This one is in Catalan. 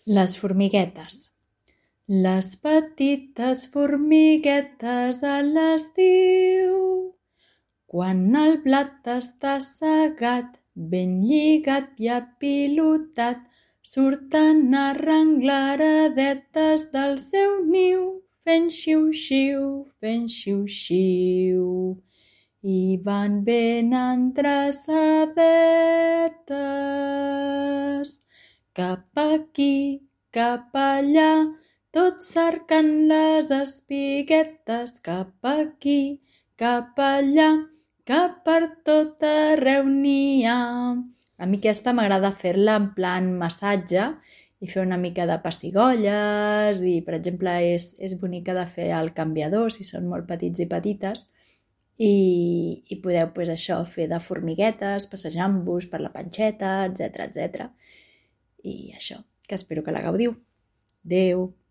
Les formiguetes. Les petites formiguetes a l'estiu, quan el blat està segat, ben lligat i apilotat, surten arrengleredetes del seu niu, fent xiu-xiu, fent xiu-xiu. I van ben endreçadetes, cap aquí, cap allà, tot cercant les espiguetes, cap aquí, cap allà, que per tot arreu n'hi ha. A mi aquesta m'agrada fer-la en plan massatge i fer una mica de pessigolles i, per exemple, és bonica de fer al canviador si són molt petits i petites i podeu fer de formiguetes, passejant-vos per la panxeta, etc. I això, que espero que la gaudiu. Adéu!